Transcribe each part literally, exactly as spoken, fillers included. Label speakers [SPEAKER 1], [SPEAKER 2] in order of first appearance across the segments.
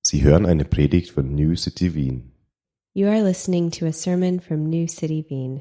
[SPEAKER 1] Sie hören eine Predigt von New City Wien.
[SPEAKER 2] You are listening to a sermon from New City Wien.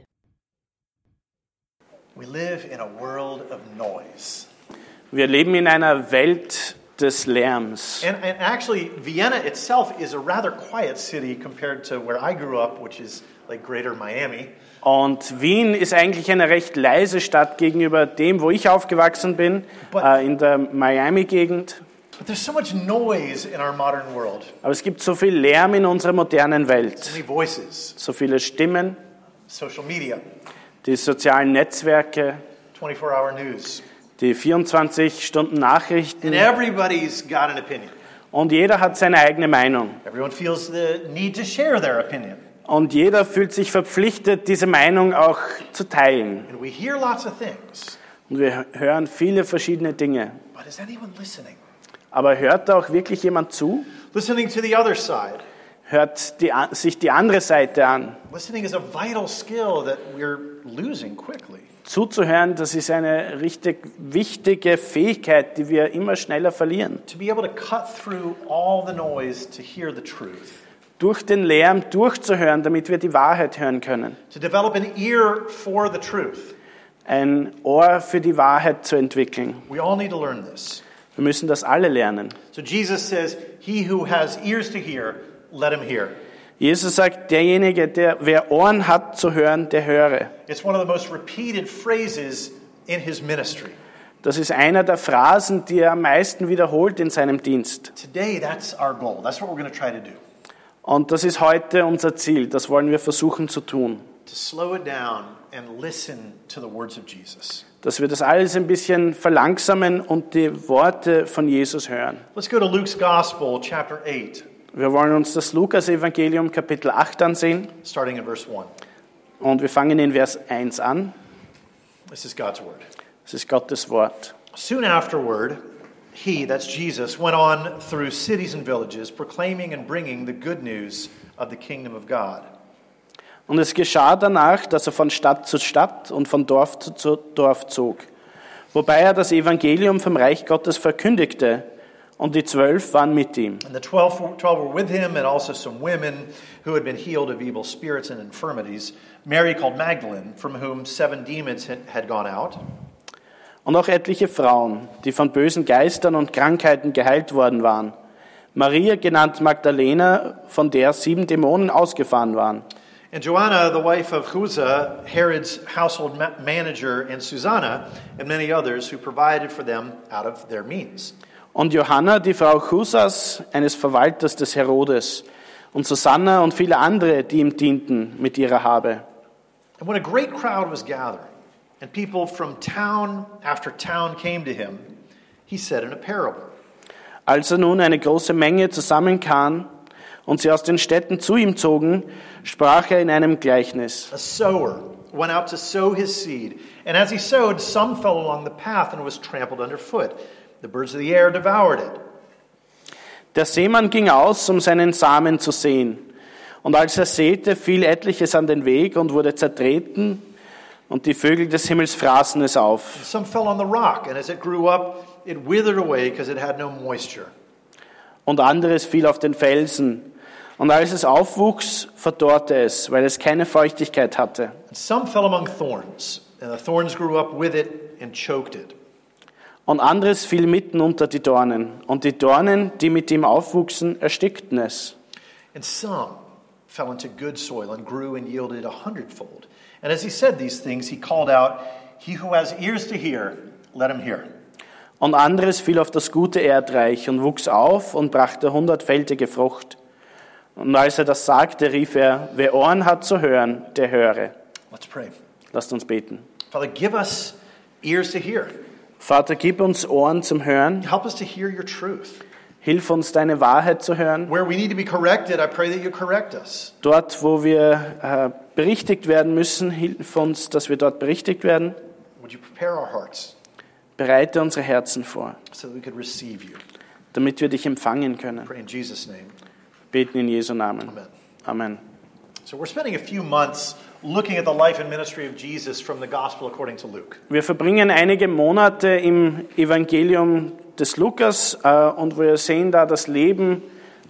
[SPEAKER 3] We live in a world of noise.
[SPEAKER 4] Wir leben in einer Welt des Lärms.
[SPEAKER 3] And, and actually, Vienna itself is a rather quiet city compared to where I grew up, which is like greater Miami.
[SPEAKER 4] Und Wien ist eigentlich eine recht leise Stadt gegenüber dem, wo ich aufgewachsen bin,
[SPEAKER 3] But-
[SPEAKER 4] äh, in der Miami-Gegend.
[SPEAKER 3] But there's so much noise in our modern world.
[SPEAKER 4] Aber es gibt so viel Lärm in unserer modernen
[SPEAKER 3] So
[SPEAKER 4] Welt.
[SPEAKER 3] many voices,
[SPEAKER 4] So viele Stimmen,
[SPEAKER 3] social media,
[SPEAKER 4] die sozialen Netzwerke,
[SPEAKER 3] twenty-four hour news.
[SPEAKER 4] die vierundzwanzig Stunden Nachrichten.
[SPEAKER 3] And everybody's got an opinion.
[SPEAKER 4] Und jeder hat seine eigene Meinung.
[SPEAKER 3] Everyone feels the need to share their opinion.
[SPEAKER 4] Und jeder fühlt sich verpflichtet, diese Meinung auch zu teilen.
[SPEAKER 3] And we hear lots of things.
[SPEAKER 4] Und wir hören viele verschiedene Dinge.
[SPEAKER 3] But is anyone listening?
[SPEAKER 4] Aber hört da auch wirklich jemand zu?
[SPEAKER 3] Listening to the other side.
[SPEAKER 4] Hört die, sich die andere Seite an?
[SPEAKER 3] Listening is a vital skill that we're losing quickly.
[SPEAKER 4] Zuzuhören, das ist eine richtig wichtige Fähigkeit, die wir immer schneller verlieren.
[SPEAKER 3] To be able to cut through all the noise to hear the truth.
[SPEAKER 4] Durch den Lärm durchzuhören, damit wir die Wahrheit hören können.
[SPEAKER 3] To develop an ear for the truth.
[SPEAKER 4] Ein Ohr für die Wahrheit zu entwickeln.
[SPEAKER 3] We all need to learn this.
[SPEAKER 4] Wir müssen das alle lernen.
[SPEAKER 3] So Jesus says, he who has ears to hear, let him hear.
[SPEAKER 4] Jesus sagt, derjenige, der wer Ohren hat zu hören, der höre.
[SPEAKER 3] It's one of the most repeated phrases in his ministry.
[SPEAKER 4] Das ist einer der Phrasen, die er am meisten wiederholt in seinem Dienst.
[SPEAKER 3] Today, that's our goal. That's what we're going to try to do.
[SPEAKER 4] Und das ist heute unser Ziel. Das wollen wir versuchen zu tun.
[SPEAKER 3] To slow it down and listen to the words of Jesus.
[SPEAKER 4] Dass wir das alles ein bisschen verlangsamen und die Worte von Jesus hören.
[SPEAKER 3] Let's go to Luke's Gospel, chapter eight,
[SPEAKER 4] Wir wollen uns das Lukas-Evangelium Kapitel acht ansehen
[SPEAKER 3] starting in verse one.
[SPEAKER 4] und wir fangen in Vers eins an.
[SPEAKER 3] This is God's word.
[SPEAKER 4] Das ist Gottes Wort.
[SPEAKER 3] Soon afterward, he, that's Jesus, went on through cities and villages, proclaiming and bringing the good news of the kingdom of God.
[SPEAKER 4] Und es geschah danach, dass er von Stadt zu Stadt und von Dorf zu Dorf zog, wobei er das Evangelium vom Reich Gottes verkündigte, und die Zwölf waren mit ihm.
[SPEAKER 3] And the twelve, twelve were with him, and also some women who had been healed of evil spirits and infirmities. Mary called Magdalene, from whom seven demons had, had gone out.
[SPEAKER 4] Und auch etliche Frauen, die von bösen Geistern und Krankheiten geheilt worden waren. Maria, genannt Magdalena, von der sieben Dämonen ausgefahren waren.
[SPEAKER 3] And Joanna, the wife of Chuza, Herod's household ma- manager, and Susanna, and many others who provided for them out of their means.
[SPEAKER 4] Und Johanna, die Frau Chusas, eines Verwalters des Herodes, und Susanna und viele andere, die ihm dienten mit ihrer Habe.
[SPEAKER 3] And when a great crowd was gathering, and people from town after town came to him, he said in a parable.
[SPEAKER 4] Als er nun eine große Menge zusammenkam und sie aus den Städten zu ihm zogen, sprach er in einem Gleichnis.
[SPEAKER 3] A sower went out to sow his seed, and as he sowed, some fell along the path and was trampled underfoot. The birds of the air devoured it.
[SPEAKER 4] Der Seemann ging aus, um seinen Samen zu säen. Und als er säte, fiel etliches an den Weg und wurde zertreten, und die Vögel des Himmels fraßen es auf.
[SPEAKER 3] Some fell on the rock, and as it grew up, it withered away because it had no moisture.
[SPEAKER 4] Und anderes fiel auf den Felsen. Und als es aufwuchs, verdorrte es, weil es keine Feuchtigkeit hatte.
[SPEAKER 3] And some fell among thorns, and the thorns grew up with it and choked it.
[SPEAKER 4] Und anderes fiel mitten unter die Dornen. Und die Dornen, die mit ihm aufwuchsen, erstickten es.
[SPEAKER 3] And some fell into good soil and grew and yielded a hundredfold. And as he said these things, he called out, "He who has ears to hear, let him hear."
[SPEAKER 4] Und anderes fiel auf das gute Erdreich und wuchs auf und brachte hundertfältige Frucht. Und als er das sagte, rief er, wer Ohren hat zu hören, der höre.
[SPEAKER 3] Let's pray.
[SPEAKER 4] Lasst uns beten.
[SPEAKER 3] Father, give us ears to hear.
[SPEAKER 4] Vater, gib uns Ohren zum Hören.
[SPEAKER 3] Help us to hear your truth.
[SPEAKER 4] Hilf uns, deine Wahrheit zu hören.
[SPEAKER 3] Where we need to be corrected, I pray that you correct us.
[SPEAKER 4] Dort, wo wir äh, berichtigt werden müssen, hilf uns, dass wir dort berichtigt werden.
[SPEAKER 3] Would you prepare our hearts
[SPEAKER 4] Bereite unsere Herzen vor,
[SPEAKER 3] so that we could receive you?
[SPEAKER 4] damit wir dich empfangen können.
[SPEAKER 3] Pray in Jesus' name.
[SPEAKER 4] Beten in Jesu Namen.
[SPEAKER 3] Amen.
[SPEAKER 4] Amen.
[SPEAKER 3] So we're spending a few months looking at the life and ministry of Jesus from the Gospel according to Luke.
[SPEAKER 4] Wir verbringen einige Monate im Evangelium des Lukas äh, und wir sehen da das Leben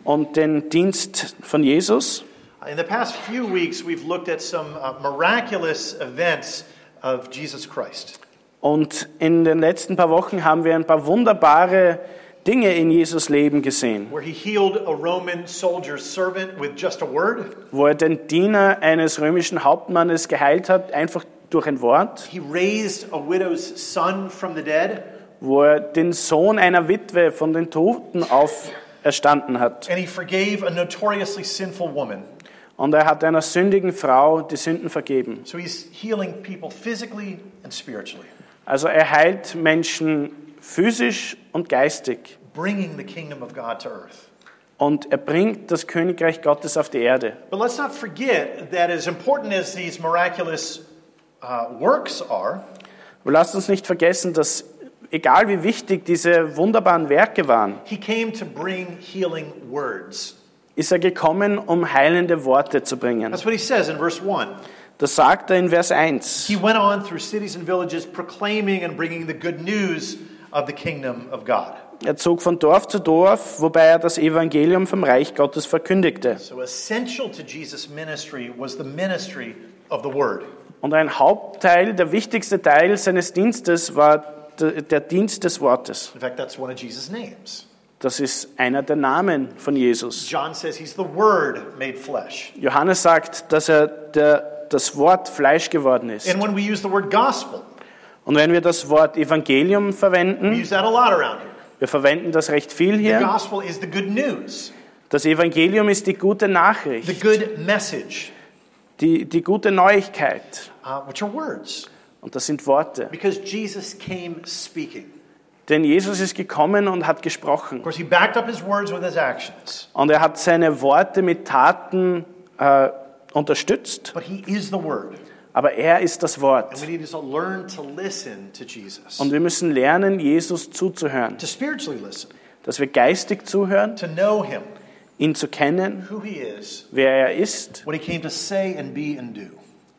[SPEAKER 4] und den Dienst von Jesus.
[SPEAKER 3] In the past few weeks, we've looked at some uh, miraculous events of Jesus Christ.
[SPEAKER 4] Und in den letzten paar Wochen haben wir ein paar wunderbare Dinge in Jesus Leben gesehen,
[SPEAKER 3] Where he healed a Roman soldier's servant with just a word.
[SPEAKER 4] wo er den Diener eines römischen Hauptmannes geheilt hat, einfach durch ein Wort,
[SPEAKER 3] He raised a widow's son from the dead.
[SPEAKER 4] wo er den Sohn einer Witwe von den Toten auferstanden hat.
[SPEAKER 3] And he forgave a notoriously sinful woman.
[SPEAKER 4] Und er hat einer sündigen Frau die Sünden vergeben.
[SPEAKER 3] So he's healing people physically and spiritually,
[SPEAKER 4] Also er heilt Menschen physisch und geistig.
[SPEAKER 3] bringing the kingdom of God to earth.
[SPEAKER 4] Und er bringt das Königreich Gottes auf die Erde.
[SPEAKER 3] But let's not forget that as important as these miraculous uh, works are,
[SPEAKER 4] Aber lasst uns nicht vergessen, dass egal wie wichtig diese wunderbaren Werke waren,
[SPEAKER 3] he came to bring healing words.
[SPEAKER 4] ist er gekommen, um heilende Worte zu bringen.
[SPEAKER 3] That's what he says in verse one.
[SPEAKER 4] Das sagt er in Vers eins.
[SPEAKER 3] He went on through cities and villages proclaiming and bringing the good news of the kingdom of God.
[SPEAKER 4] Er zog von Dorf zu Dorf, wobei er das Evangelium vom Reich Gottes verkündigte.
[SPEAKER 3] So essential to Jesus' ministry was the ministry of the word.
[SPEAKER 4] Und ein Hauptteil, der wichtigste Teil seines Dienstes war der, der Dienst des Wortes.
[SPEAKER 3] In fact, that's one of Jesus' names.
[SPEAKER 4] Das ist einer der Namen von Jesus.
[SPEAKER 3] John says he's the word made flesh.
[SPEAKER 4] Johannes sagt, dass er der, das Wort Fleisch geworden ist.
[SPEAKER 3] And when we use the word gospel,
[SPEAKER 4] Und wenn wir das Wort Evangelium
[SPEAKER 3] we
[SPEAKER 4] verwenden,
[SPEAKER 3] use that a lot around here.
[SPEAKER 4] wir verwenden das recht viel
[SPEAKER 3] The
[SPEAKER 4] hier.
[SPEAKER 3] gospel is the good news,
[SPEAKER 4] Das Evangelium ist die gute
[SPEAKER 3] the
[SPEAKER 4] Nachricht,
[SPEAKER 3] good message,
[SPEAKER 4] die, die gute Neuigkeit.
[SPEAKER 3] uh, which are words.
[SPEAKER 4] Und das sind Worte.
[SPEAKER 3] Because Jesus came speaking.
[SPEAKER 4] Denn Jesus ist gekommen und hat
[SPEAKER 3] Of
[SPEAKER 4] gesprochen.
[SPEAKER 3] course, he backed up his words with his actions.
[SPEAKER 4] Und er hat seine Worte mit Taten äh, unterstützt.
[SPEAKER 3] But he is the word.
[SPEAKER 4] Aber er ist das
[SPEAKER 3] And
[SPEAKER 4] Wort.
[SPEAKER 3] we need to learn to listen to Jesus.
[SPEAKER 4] Und wir müssen lernen, Jesus zuzuhören.
[SPEAKER 3] To spiritually listen.
[SPEAKER 4] Dass wir geistig zuhören,
[SPEAKER 3] To know him,
[SPEAKER 4] ihn zu kennen,
[SPEAKER 3] who he is,
[SPEAKER 4] wer er ist,
[SPEAKER 3] what he came to say and be and do.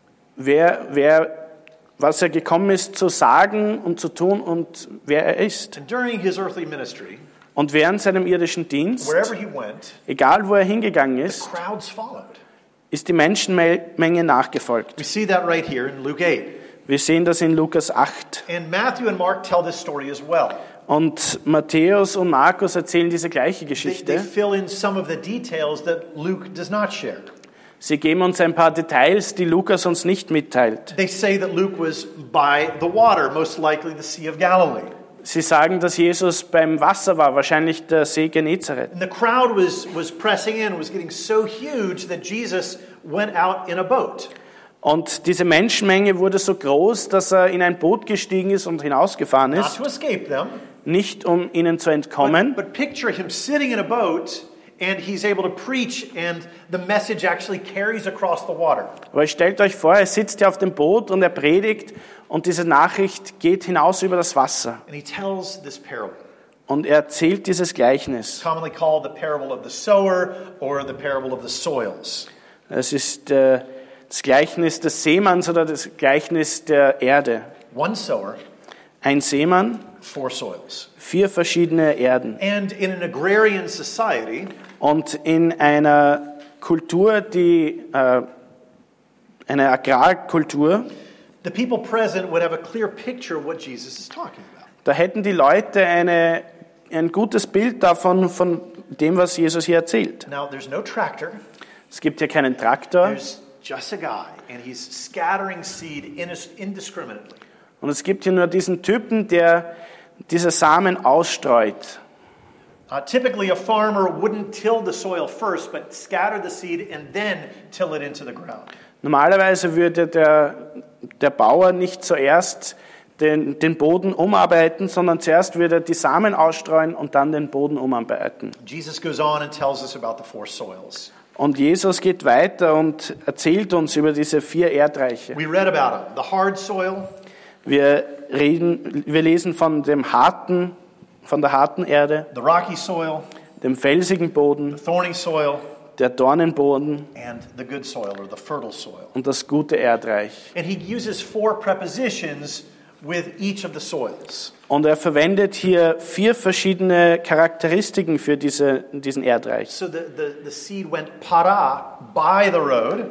[SPEAKER 4] wer, wer, was er gekommen ist zu sagen und zu tun und wer er ist.
[SPEAKER 3] And during his earthly ministry,
[SPEAKER 4] Und während seinem irdischen Dienst,
[SPEAKER 3] wherever he went,
[SPEAKER 4] egal wo er hingegangen
[SPEAKER 3] the
[SPEAKER 4] ist,
[SPEAKER 3] crowds followed.
[SPEAKER 4] ist die Menschenmenge nachgefolgt.
[SPEAKER 3] We see that right here in Luke eight.
[SPEAKER 4] Wir sehen das in Lukas acht.
[SPEAKER 3] And Matthew and Mark tell this story as well.
[SPEAKER 4] Und Matthäus und Markus erzählen diese gleiche
[SPEAKER 3] They, they
[SPEAKER 4] Geschichte.
[SPEAKER 3] fill in some of the details that Luke does not share.
[SPEAKER 4] Sie geben uns ein paar Details, die Lukas uns nicht mitteilt.
[SPEAKER 3] They say that Luke was by the water, most likely the Sea of Galilee.
[SPEAKER 4] Sie sagen, dass Jesus beim Wasser war, wahrscheinlich der See Genezareth.
[SPEAKER 3] And the crowd was, was pressing in, was getting so huge that Jesus went out in a boat.
[SPEAKER 4] Und diese Menschenmenge wurde so groß, dass er in ein Boot gestiegen ist und hinausgefahren
[SPEAKER 3] Not
[SPEAKER 4] ist,
[SPEAKER 3] to escape them,
[SPEAKER 4] nicht um ihnen zu entkommen,
[SPEAKER 3] but, but picture him sitting in a boat and he's able to preach and the message actually carries across the water.
[SPEAKER 4] aber stellt euch vor, er sitzt ja auf dem Boot und er predigt und diese Nachricht geht hinaus über das Wasser.
[SPEAKER 3] And he tells this parable,
[SPEAKER 4] Und er erzählt dieses Gleichnis.
[SPEAKER 3] commonly called the parable of the sower or the parable of the soils.
[SPEAKER 4] Es ist äh, das Gleichnis des Seemanns oder das Gleichnis der Erde.
[SPEAKER 3] One sower,
[SPEAKER 4] Ein Seemann,
[SPEAKER 3] four soils.
[SPEAKER 4] vier verschiedene Erden.
[SPEAKER 3] And in an agrarian society,
[SPEAKER 4] Und in einer Kultur, die äh, eine Agrarkultur,
[SPEAKER 3] the people present would have a clear picture of what Jesus is talking about.
[SPEAKER 4] da hätten die Leute eine, ein gutes Bild davon, von dem, was Jesus hier erzählt.
[SPEAKER 3] Now, there's no tractor.
[SPEAKER 4] Es gibt hier keinen Traktor
[SPEAKER 3] There's just a guy, and he's scattering seed indis- indiscriminately.
[SPEAKER 4] und es gibt hier nur diesen Typen, der diese Samen ausstreut.
[SPEAKER 3] Uh, typically, a farmer wouldn't till the soil first, but scatter the seed and then till it into the ground.
[SPEAKER 4] Normalerweise würde der, der Bauer nicht zuerst den, den Boden umarbeiten, sondern zuerst würde er die Samen ausstreuen und dann den Boden umarbeiten.
[SPEAKER 3] Jesus goes on and tells us about the four soils.
[SPEAKER 4] Und Jesus geht weiter und erzählt uns über diese vier Erdreiche.
[SPEAKER 3] We read about them. The hard soil,
[SPEAKER 4] Wir, reden, wir lesen von dem harten, von der harten Erde,
[SPEAKER 3] the rocky soil,
[SPEAKER 4] dem felsigen Boden,
[SPEAKER 3] the thorny soil,
[SPEAKER 4] der Dornenboden
[SPEAKER 3] and the good soil or the fertile soil.
[SPEAKER 4] und das gute Erdreich.
[SPEAKER 3] And he uses four prepositions with each of the soils.
[SPEAKER 4] Und er verwendet hier vier verschiedene Charakteristiken für diese, diesen Erdreich.
[SPEAKER 3] So the, the, the seed went para, by the road.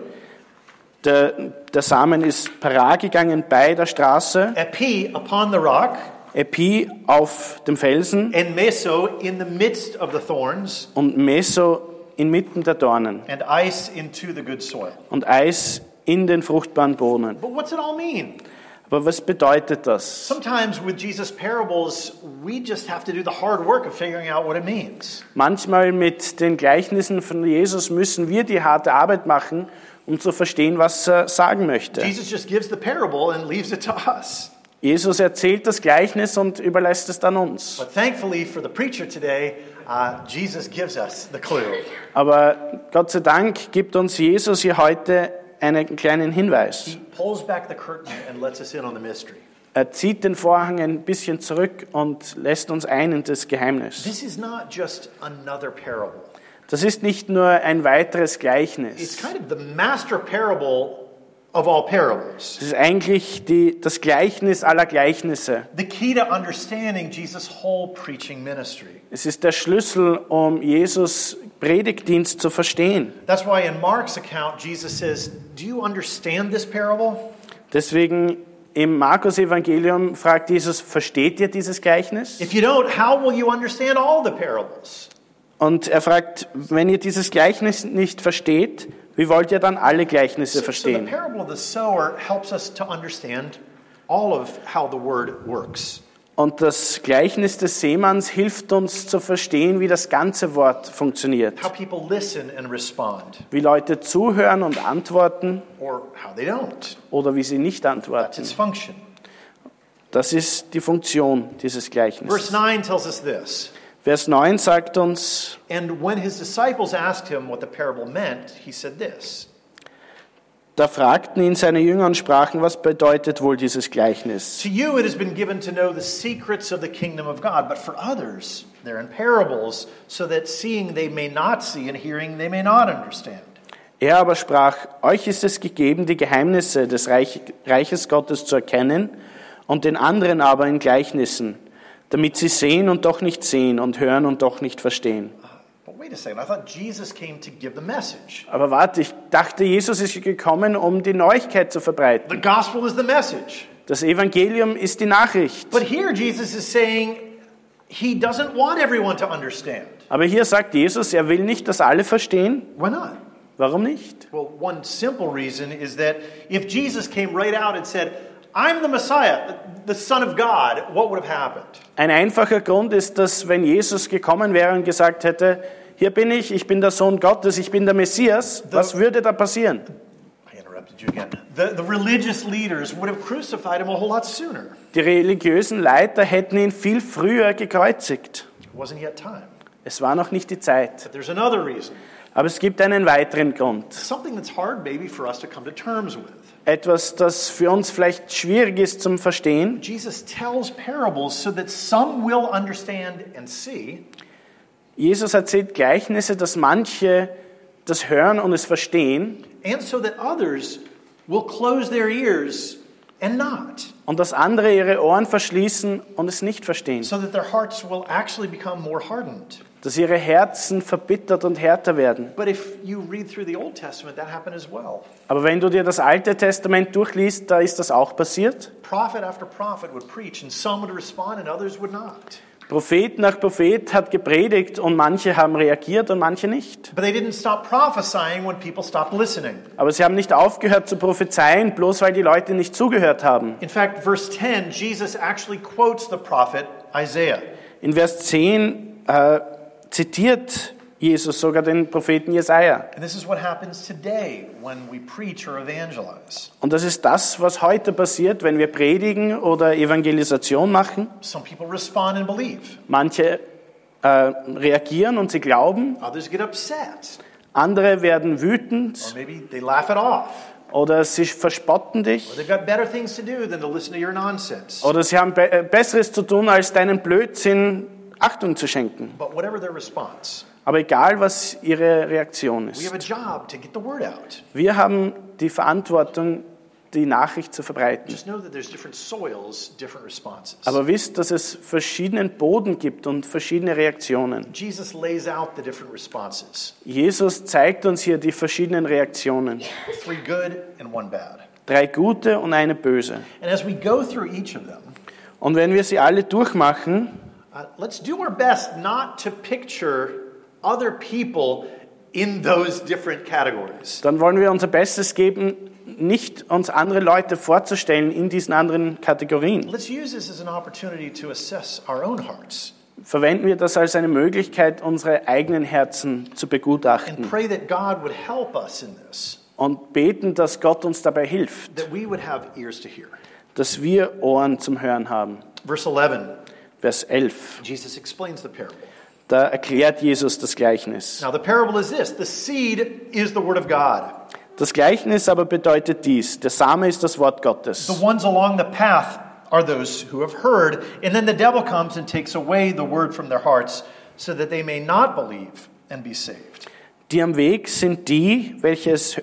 [SPEAKER 4] Der, der Samen ist para gegangen bei der Straße,
[SPEAKER 3] Epi, upon the rock.
[SPEAKER 4] Epi auf dem Felsen
[SPEAKER 3] And meso, in the midst of the thorns.
[SPEAKER 4] und Meso inmitten der Dornen
[SPEAKER 3] And ice into the good soil.
[SPEAKER 4] und Eis in den fruchtbaren Boden.
[SPEAKER 3] But what's it all mean?
[SPEAKER 4] Aber was bedeutet das?
[SPEAKER 3] Sometimes with Jesus' parables, we just have to do the hard work of figuring out what it means.
[SPEAKER 4] Manchmal mit den Gleichnissen von Jesus müssen wir die harte Arbeit machen, um zu verstehen, was er sagen möchte.
[SPEAKER 3] Jesus just gives the parable and leaves it to us.
[SPEAKER 4] Jesus erzählt das Gleichnis und überlässt es dann uns.
[SPEAKER 3] But thankfully for the preacher today, uh, Jesus gives us the clue.
[SPEAKER 4] Aber Gott sei Dank gibt uns Jesus hier heute einen kleinen Hinweis.
[SPEAKER 3] He pulls back the curtain and lets us in on the mystery.
[SPEAKER 4] Er zieht den Vorhang ein bisschen zurück und lässt uns ein in das Geheimnis.
[SPEAKER 3] This is not just another parable.
[SPEAKER 4] Das ist nicht nur ein weiteres
[SPEAKER 3] It's
[SPEAKER 4] Gleichnis.
[SPEAKER 3] kind of the master parable of all parables.
[SPEAKER 4] Das ist eigentlich die, das Gleichnis aller Gleichnisse.
[SPEAKER 3] The key to understanding Jesus' whole preaching ministry.
[SPEAKER 4] Es ist der Schlüssel, um Jesus' Predigtdienst zu verstehen.
[SPEAKER 3] That's why in Mark's account, Jesus says, do you understand this parable?
[SPEAKER 4] Deswegen im Markus-Evangelium fragt Jesus, versteht ihr dieses Gleichnis?
[SPEAKER 3] If you don't, how will you understand all the parables?
[SPEAKER 4] Und er fragt, wenn ihr dieses Gleichnis nicht versteht, wie wollt ihr dann alle Gleichnisse
[SPEAKER 3] So, so the
[SPEAKER 4] verstehen?
[SPEAKER 3] parable of the sower helps us to understand all of how the word works.
[SPEAKER 4] Und das Gleichnis des Seemanns hilft uns zu verstehen, wie das ganze Wort funktioniert.
[SPEAKER 3] How people listen and respond,
[SPEAKER 4] Wie Leute zuhören und antworten
[SPEAKER 3] or how they don't.
[SPEAKER 4] oder wie sie nicht
[SPEAKER 3] That's
[SPEAKER 4] antworten.
[SPEAKER 3] its function.
[SPEAKER 4] Das ist die Funktion dieses
[SPEAKER 3] Verse
[SPEAKER 4] Gleichnisses.
[SPEAKER 3] nine tells us this.
[SPEAKER 4] Vers neun sagt uns,
[SPEAKER 3] And when his disciples asked him what the parable meant, he said this.
[SPEAKER 4] da fragten ihn seine Jünger und sprachen, was bedeutet wohl dieses Gleichnis?
[SPEAKER 3] To you it has been given to know the secrets of the kingdom of God, but for others they're in parables, so that seeing they may not see and hearing they may not understand.
[SPEAKER 4] Er aber sprach, euch ist es gegeben, die Geheimnisse des Reich, Reiches Gottes zu erkennen und den anderen aber in Gleichnissen, damit sie sehen und doch nicht sehen und hören und doch nicht verstehen.
[SPEAKER 3] But wait a second, I thought Jesus came to give the message.
[SPEAKER 4] Aber warte, ich dachte, Jesus ist gekommen, um die Neuigkeit zu
[SPEAKER 3] The
[SPEAKER 4] verbreiten.
[SPEAKER 3] gospel is the message.
[SPEAKER 4] Das Evangelium ist die Nachricht.
[SPEAKER 3] But here Jesus is saying he doesn't want everyone to understand.
[SPEAKER 4] Aber hier sagt Jesus, er will nicht, dass alle verstehen.
[SPEAKER 3] Why not?
[SPEAKER 4] Warum nicht?
[SPEAKER 3] Well, one simple reason is that if Jesus came right out and said, I'm the Messiah, the Son of God, what would have happened?
[SPEAKER 4] Ein einfacher Grund ist, dass wenn Jesus gekommen wäre und gesagt hätte, hier bin ich, ich bin der Sohn Gottes, ich bin der Messias, was würde da passieren?
[SPEAKER 3] I interrupted you again. The, the religious leaders would have crucified him a whole lot sooner.
[SPEAKER 4] Die religiösen Leiter hätten ihn viel früher gekreuzigt.
[SPEAKER 3] It wasn't yet time.
[SPEAKER 4] Es war noch nicht die Zeit.
[SPEAKER 3] But there's another reason.
[SPEAKER 4] Aber es gibt einen weiteren Grund.
[SPEAKER 3] Something that's hard maybe for us to come to terms with.
[SPEAKER 4] Etwas, das für uns vielleicht schwierig ist zum Verstehen.
[SPEAKER 3] Jesus tells parables so that some will understand and see,
[SPEAKER 4] Jesus erzählt Gleichnisse, dass manche das hören und es verstehen
[SPEAKER 3] and so that others will close their ears and not,
[SPEAKER 4] und dass andere ihre Ohren verschließen und es nicht verstehen.
[SPEAKER 3] so that their hearts will actually become more hardened.
[SPEAKER 4] Dass ihre Herzen verbittert und härter werden.
[SPEAKER 3] But if you read through the Old Testament, that happened as well.
[SPEAKER 4] Aber wenn du dir das Alte Testament durchliest, da ist das auch passiert.
[SPEAKER 3] Prophet after prophet would preach, and some would respond and others would not.
[SPEAKER 4] Prophet nach Prophet hat gepredigt und manche haben reagiert und manche nicht.
[SPEAKER 3] But they didn't stop prophesying when people stopped listening.
[SPEAKER 4] Aber sie haben nicht aufgehört zu prophezeien, bloß weil die Leute nicht zugehört haben.
[SPEAKER 3] In fact, verse ten, Jesus actually quotes the prophet Isaiah.
[SPEAKER 4] In Vers zehn äh, zitiert Jesus sogar den Propheten Jesaja.
[SPEAKER 3] And this is what happens today when we preach or evangelize.
[SPEAKER 4] Und das ist das, was heute passiert, wenn wir predigen oder Evangelisation machen.
[SPEAKER 3] Some people respond and believe.
[SPEAKER 4] Manche äh, reagieren und sie glauben,
[SPEAKER 3] Others get upset.
[SPEAKER 4] andere werden
[SPEAKER 3] Or
[SPEAKER 4] wütend
[SPEAKER 3] maybe they laugh it off.
[SPEAKER 4] oder sie verspotten
[SPEAKER 3] Or
[SPEAKER 4] dich
[SPEAKER 3] they've got better things to do than to listen to your nonsense.
[SPEAKER 4] oder sie haben Be- äh, Besseres zu tun, als deinen Blödsinn Achtung zu schenken.
[SPEAKER 3] But whatever their response,
[SPEAKER 4] Aber egal, was ihre Reaktion
[SPEAKER 3] we
[SPEAKER 4] ist.
[SPEAKER 3] have a job to get the word out.
[SPEAKER 4] Wir haben die Verantwortung, die Nachricht zu verbreiten.
[SPEAKER 3] Just know that there's different soils, different responses.
[SPEAKER 4] Aber wisst, dass es verschiedenen Boden gibt und verschiedene Reaktionen.
[SPEAKER 3] Jesus lays out the different responses.
[SPEAKER 4] Jesus zeigt uns hier die verschiedenen Reaktionen.
[SPEAKER 3] Three good and one bad.
[SPEAKER 4] Drei gute und eine böse.
[SPEAKER 3] And as we go through each of them,
[SPEAKER 4] Und wenn wir sie alle durchmachen,
[SPEAKER 3] uh, let's do our best not to picture other people in those different categories.
[SPEAKER 4] dann wollen wir unser Bestes geben, nicht uns andere Leute vorzustellen in diesen anderen Kategorien.
[SPEAKER 3] Let's use this as an opportunity to assess our own hearts
[SPEAKER 4] Verwenden wir das als eine Möglichkeit, unsere eigenen Herzen zu
[SPEAKER 3] and
[SPEAKER 4] begutachten
[SPEAKER 3] pray that God would help us in this,
[SPEAKER 4] und beten, dass Gott uns dabei hilft,
[SPEAKER 3] that we would have ears to hear.
[SPEAKER 4] dass wir Ohren zum Hören haben.
[SPEAKER 3] Verse eleven,
[SPEAKER 4] Vers elf.
[SPEAKER 3] Jesus explains the parable.
[SPEAKER 4] Da erklärt Jesus das Gleichnis.
[SPEAKER 3] Now the parable is this: the seed is the word of God.
[SPEAKER 4] Das Gleichnis aber bedeutet dies: Der Same ist das Wort Gottes.
[SPEAKER 3] The ones along the path are those who have heard, and then the devil comes and takes away the word from their hearts, so that they may not believe and be saved.
[SPEAKER 4] Die am Weg sind die, welche es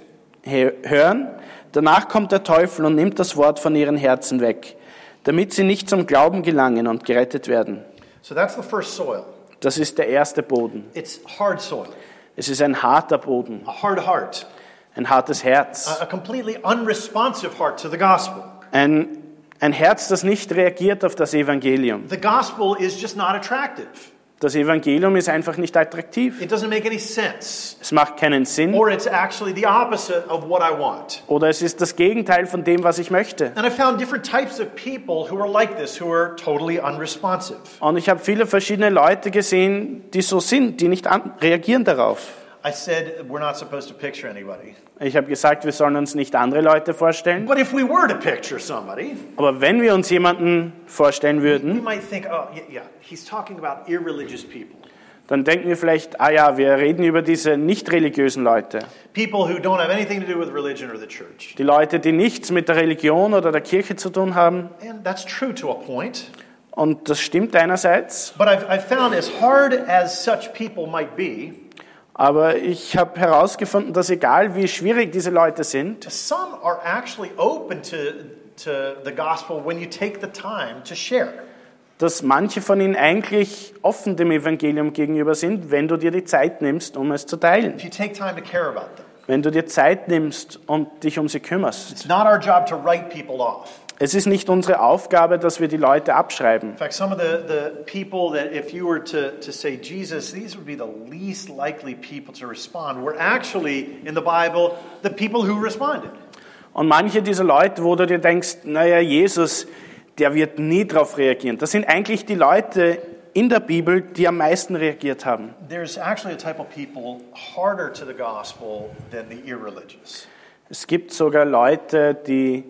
[SPEAKER 4] hören. Danach kommt der Teufel und nimmt das Wort von ihren Herzen weg, damit sie nicht zum Glauben gelangen und gerettet werden.
[SPEAKER 3] So that's the first soil.
[SPEAKER 4] Das ist der erste Boden.
[SPEAKER 3] It's hard soil,
[SPEAKER 4] Es ist ein harter Boden,
[SPEAKER 3] a hard heart,
[SPEAKER 4] ein hartes Herz,
[SPEAKER 3] a a completely unresponsive heart to the gospel.
[SPEAKER 4] ein, ein Herz, das nicht reagiert auf das Evangelium.
[SPEAKER 3] The gospel is just not attractive.
[SPEAKER 4] Das Evangelium ist einfach nicht attraktiv.
[SPEAKER 3] It doesn't make any sense.
[SPEAKER 4] Es macht keinen Sinn
[SPEAKER 3] Or it's actually the opposite of what I want.
[SPEAKER 4] oder es ist das Gegenteil von dem, was ich möchte.
[SPEAKER 3] And I found different types of people who are like this, who are totally unresponsive.
[SPEAKER 4] Und ich habe viele verschiedene Leute gesehen, die so sind, die nicht an, reagieren darauf.
[SPEAKER 3] I said we're not supposed to picture anybody.
[SPEAKER 4] Ich habe gesagt, wir sollen uns nicht andere Leute vorstellen.
[SPEAKER 3] But if we were to picture somebody,
[SPEAKER 4] Aber wenn wir uns jemanden vorstellen
[SPEAKER 3] we
[SPEAKER 4] würden,
[SPEAKER 3] might think, oh, yeah, yeah, he's talking about irreligious people.
[SPEAKER 4] dann denken wir vielleicht, ah ja, wir reden über diese nicht religiösen Leute.
[SPEAKER 3] People who don't have anything to do with religion or the church.
[SPEAKER 4] Die Leute, die nichts mit der Religion oder der Kirche zu tun haben.
[SPEAKER 3] And that's true to a point.
[SPEAKER 4] Und das stimmt einerseits.
[SPEAKER 3] But I've, I've found as hard as such people might be,
[SPEAKER 4] Aber ich habe herausgefunden, dass egal wie schwierig diese Leute sind,
[SPEAKER 3] some are actually open to, to the gospel when you take the time to share.
[SPEAKER 4] dass manche von ihnen eigentlich offen dem Evangelium gegenüber sind, wenn du dir die Zeit nimmst, um es zu teilen.
[SPEAKER 3] If you take time to care about them.
[SPEAKER 4] Wenn du dir Zeit nimmst und dich um sie kümmerst.
[SPEAKER 3] It's not our job to write people off.
[SPEAKER 4] Es ist nicht unsere Aufgabe, dass wir die Leute abschreiben.
[SPEAKER 3] In fact, some of the, the people that if you were to, to say, Jesus, these would be the least likely people to respond, were actually, in the Bible, the people who responded.
[SPEAKER 4] Und manche dieser Leute, wo du dir denkst, naja, Jesus, der wird nie darauf reagieren. Das sind eigentlich die Leute in der Bibel, die am meisten reagiert haben.
[SPEAKER 3] There's actually a type of people harder to the gospel than the irreligious.
[SPEAKER 4] Es gibt sogar Leute, die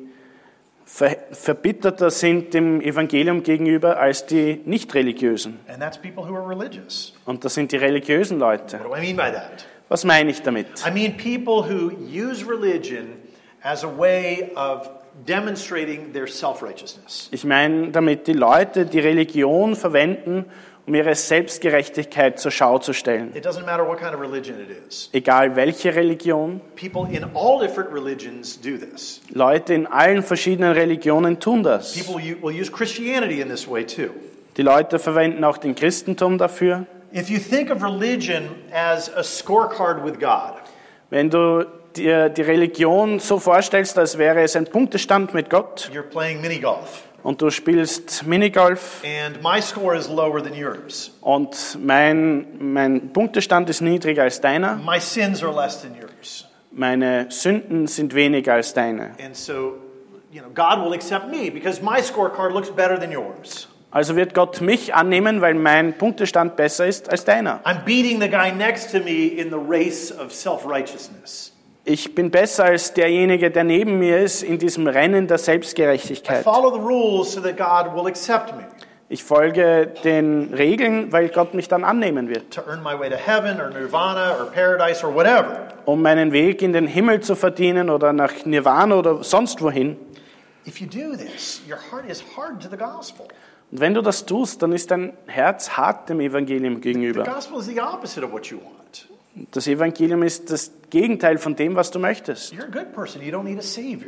[SPEAKER 4] ver- verbitterter sind dem Evangelium gegenüber als die Nicht-Religiösen.
[SPEAKER 3] And that's people who are religious.
[SPEAKER 4] Und das sind die religiösen Leute.
[SPEAKER 3] What do I mean by that?
[SPEAKER 4] Was meine ich damit?
[SPEAKER 3] I mean people who use religion as a way of demonstrating their self-righteousness.
[SPEAKER 4] Ich meine damit die Leute, die Religion verwenden, um ihre Selbstgerechtigkeit zur Schau zu stellen.
[SPEAKER 3] It doesn't matter what kind of religion it is.
[SPEAKER 4] Egal welche Religion,
[SPEAKER 3] People in all different religions do this.
[SPEAKER 4] Leute in allen verschiedenen Religionen tun das.
[SPEAKER 3] People u- will use Christianity in this way too.
[SPEAKER 4] Die Leute verwenden auch den Christentum dafür.
[SPEAKER 3] If you think of religion as a scorecard with God,
[SPEAKER 4] Wenn du dir die Religion so vorstellst, als wäre es ein Punktestand mit Gott
[SPEAKER 3] you're playing mini golf,
[SPEAKER 4] und du spielst Minigolf
[SPEAKER 3] and my score is lower than yours.
[SPEAKER 4] und mein, mein Punktestand ist niedriger als deiner,
[SPEAKER 3] My sins are less than yours.
[SPEAKER 4] meine Sünden sind weniger als deine.
[SPEAKER 3] And so, you know, God will accept me because my scorecard looks better than yours.
[SPEAKER 4] Also wird Gott mich annehmen, weil mein Punktestand besser ist als deiner.
[SPEAKER 3] I'm beating the guy next to me in the race of self-righteousness.
[SPEAKER 4] Ich bin besser als derjenige, der neben mir ist, in diesem Rennen der
[SPEAKER 3] I
[SPEAKER 4] Selbstgerechtigkeit.
[SPEAKER 3] follow the rules so that God will accept me.
[SPEAKER 4] Ich folge den Regeln, weil Gott mich dann annehmen wird.
[SPEAKER 3] To earn my way to heaven or nirvana or paradise or whatever.
[SPEAKER 4] Um meinen Weg in den Himmel zu verdienen oder nach Nirvana oder sonst wohin.
[SPEAKER 3] If you do this, your heart is hard to the gospel.
[SPEAKER 4] Und wenn du das tust, dann ist dein Herz hart dem Evangelium
[SPEAKER 3] The
[SPEAKER 4] gegenüber.
[SPEAKER 3] gospel is the opposite of what you want.
[SPEAKER 4] Das Evangelium ist das Gegenteil von dem, was du möchtest.
[SPEAKER 3] You're a good person. You don't need a savior.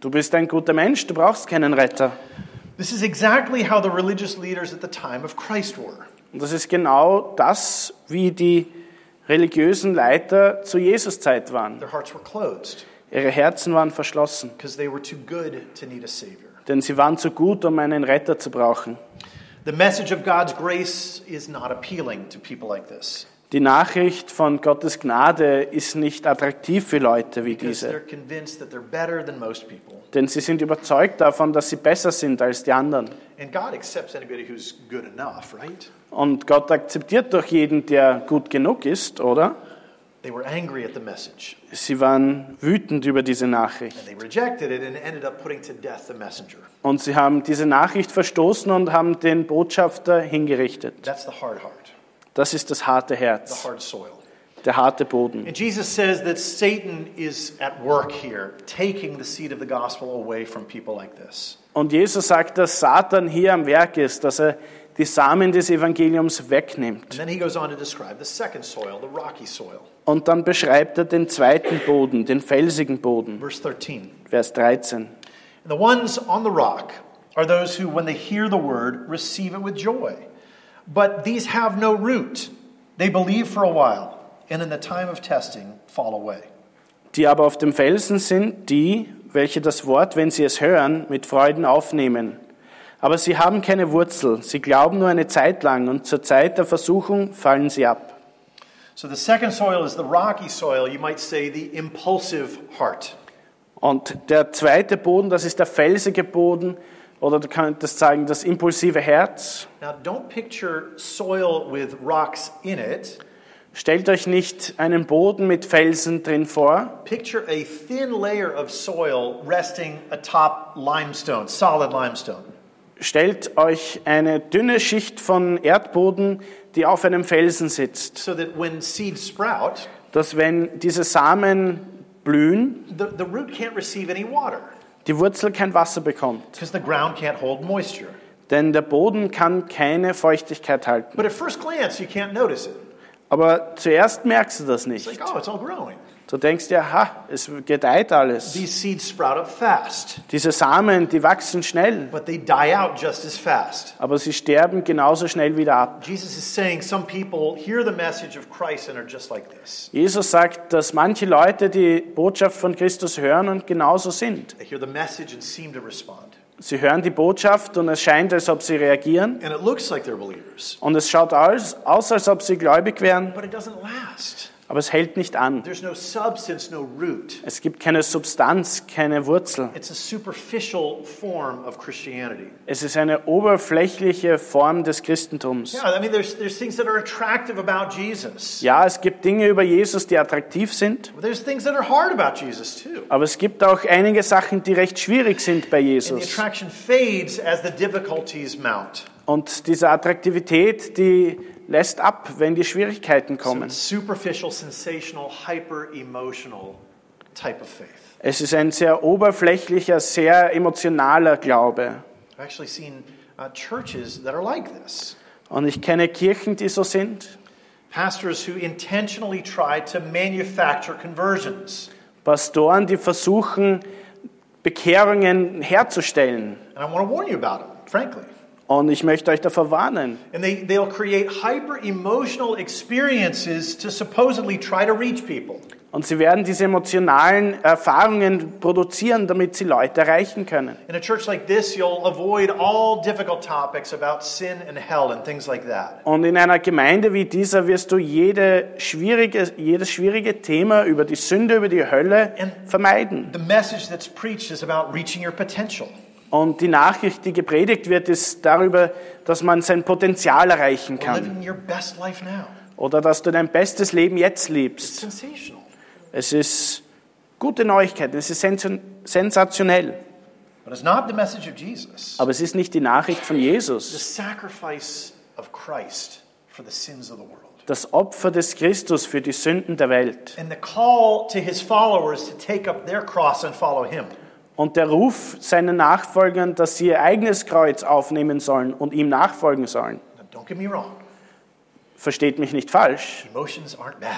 [SPEAKER 4] Du bist ein guter Mensch, du brauchst keinen Retter.
[SPEAKER 3] This is exactly how the religious leaders at the time of Christ were.
[SPEAKER 4] Und das ist genau das, wie die religiösen Leiter zu Jesus Zeit waren.
[SPEAKER 3] Their hearts were closed
[SPEAKER 4] Ihre Herzen waren verschlossen,
[SPEAKER 3] because they were too good to need a Savior.
[SPEAKER 4] denn sie waren zu gut, um einen Retter zu brauchen.
[SPEAKER 3] The message of God's grace is not appealing to people like this.
[SPEAKER 4] Die Nachricht von Gottes Gnade ist nicht attraktiv für Leute wie
[SPEAKER 3] Because they're
[SPEAKER 4] diese,
[SPEAKER 3] convinced that they're better than most people.
[SPEAKER 4] denn sie sind überzeugt davon, dass sie besser sind als die anderen.
[SPEAKER 3] And God accepts anybody who's good enough, right?
[SPEAKER 4] Und Gott akzeptiert doch jeden, der gut genug ist, oder?
[SPEAKER 3] They were angry at the message,
[SPEAKER 4] Sie waren wütend über diese Nachricht.
[SPEAKER 3] and they rejected it and ended up putting to death the messenger.
[SPEAKER 4] Und sie haben diese Nachricht verstoßen und haben den Botschafter hingerichtet.
[SPEAKER 3] That's the hard heart,
[SPEAKER 4] Das ist das harte
[SPEAKER 3] the
[SPEAKER 4] Herz,
[SPEAKER 3] hard soil.
[SPEAKER 4] der harte Boden.
[SPEAKER 3] And Jesus says that Satan is at work here, taking the seed of the gospel away from people like this.
[SPEAKER 4] Und Jesus sagt, dass Satan hier am Werk ist, dass er die Samen des Evangeliums wegnimmt.
[SPEAKER 3] And then he goes on to describe the second soil, the rocky soil.
[SPEAKER 4] Und dann beschreibt er den zweiten Boden, den felsigen Boden.
[SPEAKER 3] Verse thirteen.
[SPEAKER 4] Vers dreizehn.
[SPEAKER 3] And the ones on the rock are those who, when they hear the word, receive it with joy. But these have no root. They believe for a while, and in the time of testing fall away.
[SPEAKER 4] Die aber auf dem Felsen sind die, welche das Wort, wenn sie es hören, mit Freuden aufnehmen. Aber sie haben keine Wurzel, sie glauben nur eine Zeit lang und zur Zeit der Versuchung fallen sie ab.
[SPEAKER 3] So the second soil is the rocky soil, you might say the impulsive heart.
[SPEAKER 4] Und der zweite Boden, das ist der felsige Boden, oder du könntest sagen, das impulsive Herz.
[SPEAKER 3] Now don't picture soil with rocks in it.
[SPEAKER 4] Stellt euch nicht einen Boden mit Felsen drin vor.
[SPEAKER 3] Picture a thin layer of soil resting atop limestone, solid limestone.
[SPEAKER 4] Stellt euch eine dünne Schicht von Erdboden, die auf einem Felsen sitzt,
[SPEAKER 3] So that when seeds sprout,
[SPEAKER 4] dass wenn diese Samen blühen,
[SPEAKER 3] the, the root can't receive any water
[SPEAKER 4] die Wurzel kein Wasser bekommt.
[SPEAKER 3] because the ground can't hold moisture.
[SPEAKER 4] Denn der Boden kann keine Feuchtigkeit halten.
[SPEAKER 3] But at first glance, you can't notice it.
[SPEAKER 4] Aber zuerst merkst du das
[SPEAKER 3] It's
[SPEAKER 4] nicht.
[SPEAKER 3] like, oh, it's all growing.
[SPEAKER 4] Du denkst dir, ha, es gedeiht alles.
[SPEAKER 3] These seeds sprout up fast,
[SPEAKER 4] Diese Samen, die wachsen schnell,
[SPEAKER 3] but they die out just as fast.
[SPEAKER 4] aber sie sterben genauso schnell wieder ab.
[SPEAKER 3] Jesus is saying some people hear the message of Christ and are just like this.
[SPEAKER 4] Jesus sagt, dass manche Leute die Botschaft von Christus hören und genauso sind.
[SPEAKER 3] They hear the message and seem to respond.
[SPEAKER 4] Sie hören die Botschaft und es scheint, als ob sie reagieren.
[SPEAKER 3] And it looks like they're believers,
[SPEAKER 4] Und es schaut aus, aus als ob sie gläubig wären,
[SPEAKER 3] but it doesn't last.
[SPEAKER 4] aber es hält nicht an.
[SPEAKER 3] There's no substance, no root.
[SPEAKER 4] Es gibt keine Substanz, keine Wurzel.
[SPEAKER 3] It's a superficial form of Christianity.
[SPEAKER 4] Es ist eine oberflächliche Form des Christentums.
[SPEAKER 3] Yeah, I mean, there's, there's things that are attractive about Jesus.
[SPEAKER 4] Ja, es gibt Dinge über Jesus, die attraktiv sind,
[SPEAKER 3] But there's things that are hard about Jesus too.
[SPEAKER 4] aber es gibt auch einige Sachen, die recht schwierig sind bei
[SPEAKER 3] And the
[SPEAKER 4] Jesus.
[SPEAKER 3] attraction fades as the difficulties mount.
[SPEAKER 4] Und diese Attraktivität, die lässt ab, wenn die Schwierigkeiten
[SPEAKER 3] So
[SPEAKER 4] kommen.
[SPEAKER 3] it's superficial, sensational, hyper-emotional type of faith.
[SPEAKER 4] Es ist ein sehr oberflächlicher, sehr emotionaler Glaube.
[SPEAKER 3] I've actually seen uh, churches that are like this.
[SPEAKER 4] Und ich kenne Kirchen, die so sind.
[SPEAKER 3] Pastors who intentionally try to manufacture conversions.
[SPEAKER 4] Pastoren, die versuchen, Bekehrungen herzustellen.
[SPEAKER 3] And I want to warn you about them, frankly.
[SPEAKER 4] Und ich möchte euch davor warnen.
[SPEAKER 3] And they, they'll create hyper-emotional experiences to supposedly try to reach people.
[SPEAKER 4] Und sie werden diese emotionalen Erfahrungen produzieren, damit sie Leute erreichen können.
[SPEAKER 3] In a church like this, you'll avoid all difficult topics about sin and hell and things like that.
[SPEAKER 4] Und in einer Gemeinde wie dieser wirst du jede schwierige, jedes schwierige Thema über die Sünde, über die Hölle vermeiden.
[SPEAKER 3] The message that's preached is about reaching your potential.
[SPEAKER 4] Und die Nachricht, die gepredigt wird, ist darüber, dass man sein Potenzial erreichen
[SPEAKER 3] Or
[SPEAKER 4] kann.
[SPEAKER 3] living your best life now.
[SPEAKER 4] Oder dass du dein bestes Leben jetzt
[SPEAKER 3] It's
[SPEAKER 4] lebst.
[SPEAKER 3] sensational.
[SPEAKER 4] Es ist gute Neuigkeiten, es ist sens- sensationell.
[SPEAKER 3] But it's not the message of Jesus.
[SPEAKER 4] Aber es ist nicht die Nachricht von
[SPEAKER 3] The
[SPEAKER 4] Jesus.
[SPEAKER 3] sacrifice of Christ for the sins of the world.
[SPEAKER 4] Das Opfer des Christus für die Sünden der Welt.
[SPEAKER 3] And the call to his followers to take up their cross and follow him.
[SPEAKER 4] Und der Ruf seinen Nachfolgern, dass sie ihr eigenes Kreuz aufnehmen sollen und ihm nachfolgen sollen.
[SPEAKER 3] Now, don't get me wrong.
[SPEAKER 4] Versteht mich nicht falsch.
[SPEAKER 3] Emotions aren't bad.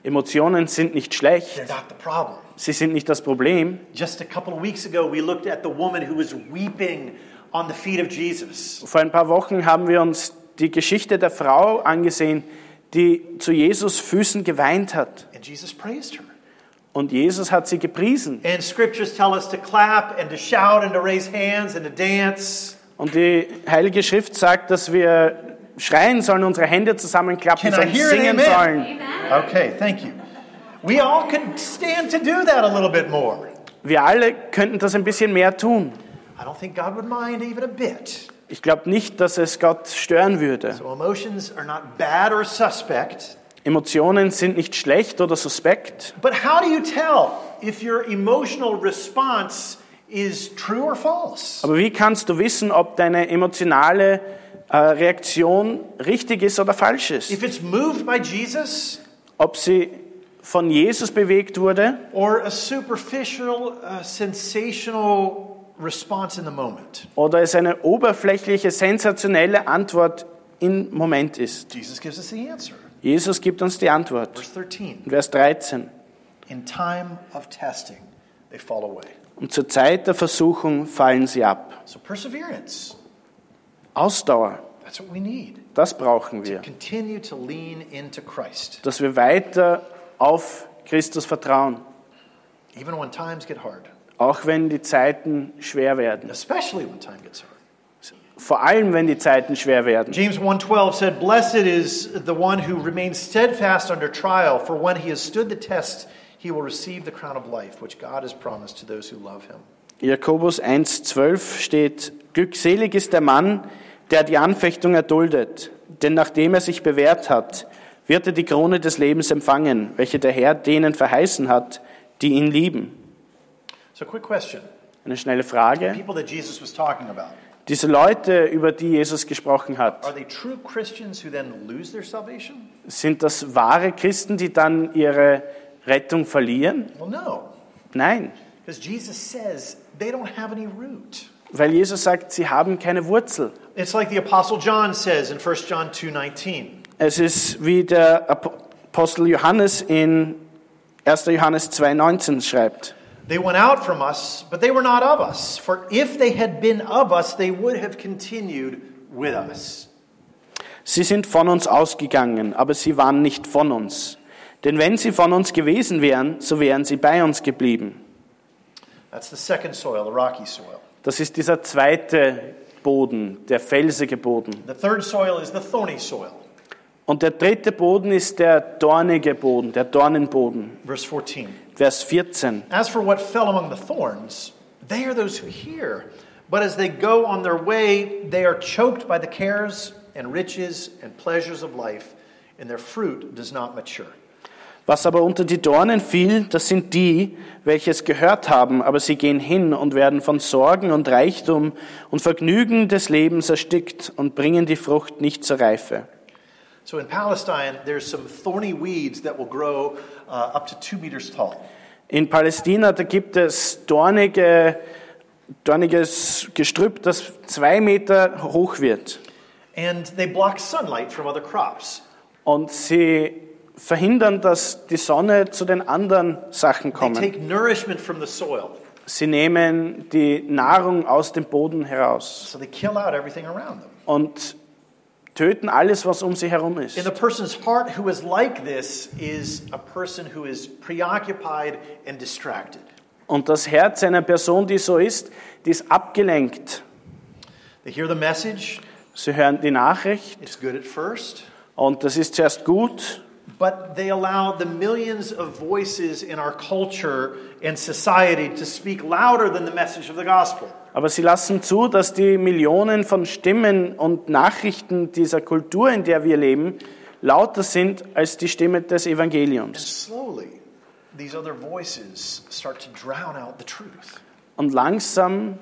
[SPEAKER 4] Emotionen sind nicht schlecht.
[SPEAKER 3] They're not the problem.
[SPEAKER 4] Sie sind nicht das Problem.
[SPEAKER 3] Just a couple of weeks ago, we looked at the woman who was weeping on the feet of Jesus.
[SPEAKER 4] Vor ein paar Wochen haben wir uns die Geschichte der Frau angesehen, die zu Jesus Füßen geweint hat.
[SPEAKER 3] And Jesus praised her.
[SPEAKER 4] Und Jesus hat sie gepriesen.
[SPEAKER 3] And scriptures tell us to clap and to shout and to raise hands and to dance.
[SPEAKER 4] Und die Heilige Schrift sagt, dass wir schreien sollen, unsere Hände zusammenklappen
[SPEAKER 3] Can I
[SPEAKER 4] sollen,
[SPEAKER 3] hear an
[SPEAKER 4] singen
[SPEAKER 3] amen?
[SPEAKER 4] sollen.
[SPEAKER 3] Okay, thank you. We all could stand to do that a little bit more.
[SPEAKER 4] Wir alle könnten das ein bisschen mehr tun.
[SPEAKER 3] I don't think God would mind even a bit.
[SPEAKER 4] Ich glaube nicht, dass es Gott stören würde.
[SPEAKER 3] So emotions are not bad or suspect.
[SPEAKER 4] Emotionen sind nicht schlecht oder suspekt.
[SPEAKER 3] But how do you tell if your emotional response is true or false?
[SPEAKER 4] Aber wie kannst du wissen, ob deine emotionale äh, Reaktion richtig ist oder falsch ist?
[SPEAKER 3] If it's moved by Jesus
[SPEAKER 4] Ob sie von Jesus bewegt wurde
[SPEAKER 3] or a superficial, uh, sensational response in the moment?
[SPEAKER 4] oder es eine oberflächliche, sensationelle Antwort im Moment ist.
[SPEAKER 3] Jesus gives us the answer.
[SPEAKER 4] Jesus gibt uns die Antwort.
[SPEAKER 3] Verse thirteen.
[SPEAKER 4] Vers dreizehn.
[SPEAKER 3] In time of testing, they fall away.
[SPEAKER 4] Und zur Zeit der Versuchung fallen sie ab.
[SPEAKER 3] So perseverance,
[SPEAKER 4] Ausdauer,
[SPEAKER 3] that's what we need.
[SPEAKER 4] das brauchen wir.
[SPEAKER 3] Continue to lean into Christ,
[SPEAKER 4] Dass wir weiter auf Christus vertrauen.
[SPEAKER 3] even when times get hard,
[SPEAKER 4] Auch wenn die Zeiten schwer werden.
[SPEAKER 3] especially when time gets hard.
[SPEAKER 4] Vor allem, wenn die Zeiten schwer werden.
[SPEAKER 3] James one twelve said, "Blessed is the one who remains steadfast under trial, for when he has stood the test, he will receive the crown of life, which God has promised to those who love him."
[SPEAKER 4] Jakobus eins zwölf steht, glückselig ist der Mann, der die Anfechtung erduldet. Denn nachdem er sich bewährt hat, wird er die Krone des Lebens empfangen, welche der Herr denen verheißen hat, die ihn lieben.
[SPEAKER 3] So quick question.
[SPEAKER 4] Eine schnelle Frage.
[SPEAKER 3] People that Jesus was talking about,
[SPEAKER 4] Diese Leute, über die Jesus gesprochen hat,
[SPEAKER 3] are they true Christians who then lose their salvation?
[SPEAKER 4] sind das wahre Christen, die dann ihre Rettung verlieren?
[SPEAKER 3] Well, no.
[SPEAKER 4] Nein,
[SPEAKER 3] Because Jesus says they don't have any root.
[SPEAKER 4] weil Jesus sagt, sie haben keine Wurzel.
[SPEAKER 3] It's like the Apostle John says in First John two nineteen.
[SPEAKER 4] Es ist wie der Apostel Johannes in erster Johannes zwei neunzehn schreibt.
[SPEAKER 3] They went out from us, but they were not of us. For if they had been of us, they would have continued with us.
[SPEAKER 4] Sie sind von uns ausgegangen, aber sie waren nicht von uns. Denn wenn sie von uns gewesen wären, so wären sie bei uns geblieben.
[SPEAKER 3] That's the second soil, the rocky soil.
[SPEAKER 4] Das ist dieser zweite Boden, der felsige Boden.
[SPEAKER 3] The third soil is the thorny soil.
[SPEAKER 4] Und der dritte Boden ist der dornige Boden, der Dornenboden.
[SPEAKER 3] Verse fourteen.
[SPEAKER 4] Vers vierzehn.
[SPEAKER 3] As for what fell among the thorns, they are those who hear. But as they go on their way, they are choked by the cares and riches and pleasures of life, and their fruit does not mature.
[SPEAKER 4] Was aber unter die Dornen fiel, das sind die, welche es gehört haben, aber sie gehen hin und werden von Sorgen und Reichtum und Vergnügen des Lebens erstickt und bringen die Frucht nicht zur Reife.
[SPEAKER 3] So in Palestine, there's some thorny weeds that will grow uh, up to two meters tall.
[SPEAKER 4] In Palästina, da gibt es dornige, dorniges Gestrüpp, das zwei Meter hoch wird.
[SPEAKER 3] And they block sunlight from other crops.
[SPEAKER 4] Und sie verhindern, dass die Sonne zu den anderen Sachen
[SPEAKER 3] They
[SPEAKER 4] kommt.
[SPEAKER 3] take nourishment from the soil.
[SPEAKER 4] Sie nehmen die Nahrung aus dem Boden heraus
[SPEAKER 3] So they kill out everything around them.
[SPEAKER 4] und töten alles, was um sie herum ist.
[SPEAKER 3] And the person's heart who is like this is a person who is preoccupied and distracted.
[SPEAKER 4] Und das Herz einer Person, die so ist, die ist abgelenkt.
[SPEAKER 3] They hear the message,
[SPEAKER 4] Sie hören die Nachricht
[SPEAKER 3] it's good at first,
[SPEAKER 4] und das ist zuerst gut,
[SPEAKER 3] but they allow the millions of voices in our culture and society to speak louder than the message of the gospel.
[SPEAKER 4] aber sie lassen zu, dass die Millionen von Stimmen und Nachrichten dieser Kultur, in der wir leben, lauter sind als die Stimme des
[SPEAKER 3] And
[SPEAKER 4] Evangeliums.
[SPEAKER 3] slowly, these other voices start to drown out the truth.
[SPEAKER 4] Und langsam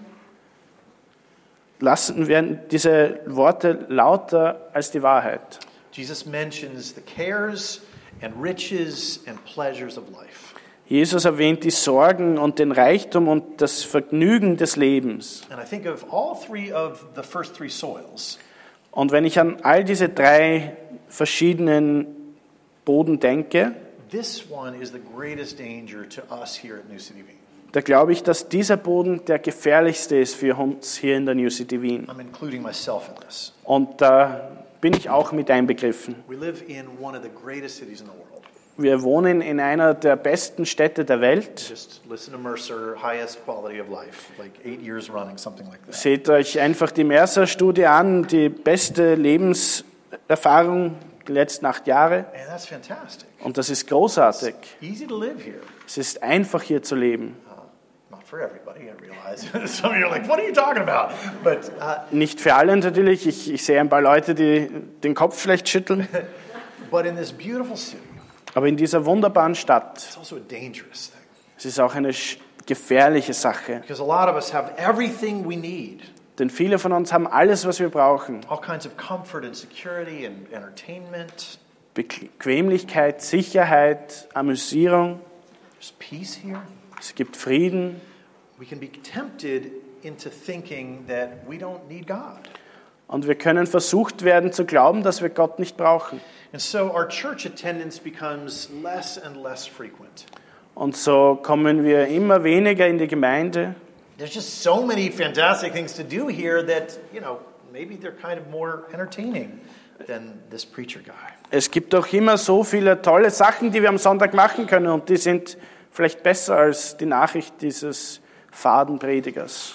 [SPEAKER 4] lassen werden diese Worte lauter als die Wahrheit.
[SPEAKER 3] Jesus mentions the cares and riches and pleasures of life.
[SPEAKER 4] Jesus erwähnt die Sorgen und den Reichtum und das Vergnügen des Lebens.
[SPEAKER 3] And I think of all three of the first three soils,
[SPEAKER 4] Und wenn ich an all diese drei verschiedenen Boden denke,
[SPEAKER 3] this one is the greatest danger to us here at New City Wien.
[SPEAKER 4] Da glaube ich, dass dieser Boden der gefährlichste ist für uns hier in der New City Wien.
[SPEAKER 3] I'm including myself in this.
[SPEAKER 4] Und da bin ich auch mit einbegriffen.
[SPEAKER 3] We live in one of the greatest cities in the world.
[SPEAKER 4] Wir wohnen in einer der besten Städte der Welt.
[SPEAKER 3] Just listen to Mercer, highest quality of life, like eight years running, something like that.
[SPEAKER 4] Seht euch einfach die Mercer-Studie an, die beste Lebenserfahrung die letzten acht Jahre.
[SPEAKER 3] And that's fantastic.
[SPEAKER 4] Und das ist großartig.
[SPEAKER 3] Easy to live here.
[SPEAKER 4] Es ist einfach hier zu leben.
[SPEAKER 3] Uh, not for everybody, I realize. Some of you are like, what are you talking about? But uh,
[SPEAKER 4] Nicht für alle natürlich. Ich, ich sehe ein paar Leute, die den Kopf schlecht schütteln.
[SPEAKER 3] but in this beautiful city,
[SPEAKER 4] Aber in dieser wunderbaren Stadt,
[SPEAKER 3] it's also a dangerous thing.
[SPEAKER 4] es ist auch eine sch- gefährliche Sache.
[SPEAKER 3] Because a lot of us have everything we need.
[SPEAKER 4] Denn viele von uns haben alles, was wir brauchen.
[SPEAKER 3] All kinds of comfort and security and entertainment.
[SPEAKER 4] Bequemlichkeit, Sicherheit, Amüsierung.
[SPEAKER 3] There's peace here.
[SPEAKER 4] Es gibt Frieden.
[SPEAKER 3] We can be tempted into thinking that we don't need God.
[SPEAKER 4] Und wir können versucht werden zu glauben, dass wir Gott nicht brauchen.
[SPEAKER 3] And so our church attendance becomes less and less frequent.
[SPEAKER 4] Und so kommen wir immer weniger in die Gemeinde.
[SPEAKER 3] There's just so many fantastic things to do here that, you know, maybe they're kind of more entertaining than this preacher guy.
[SPEAKER 4] Es gibt doch immer so viele tolle Sachen, die wir am Sonntag machen können, und die sind vielleicht besser als die Nachricht dieses Fadenpredigers.